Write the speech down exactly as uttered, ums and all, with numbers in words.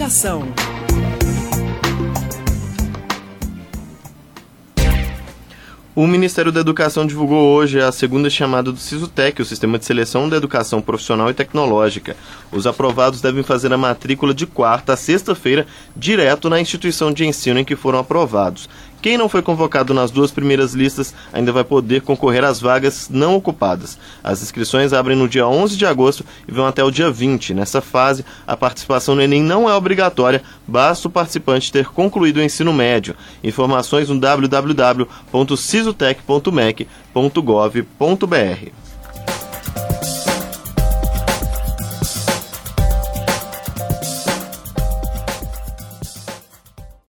Educação. O Ministério da Educação divulgou hoje a segunda chamada do SISUTEC, o Sistema de Seleção da Educação Profissional e Tecnológica. Os aprovados devem fazer a matrícula de quarta a sexta-feira, direto na instituição de ensino em que foram aprovados. Quem não foi convocado nas duas primeiras listas ainda vai poder concorrer às vagas não ocupadas. As inscrições abrem no dia onze de agosto e vão até o dia vinte. Nessa fase, a participação no Enem não é obrigatória, basta o participante ter concluído o ensino médio. Informações no w w w ponto sisutec ponto mec ponto gov ponto b r.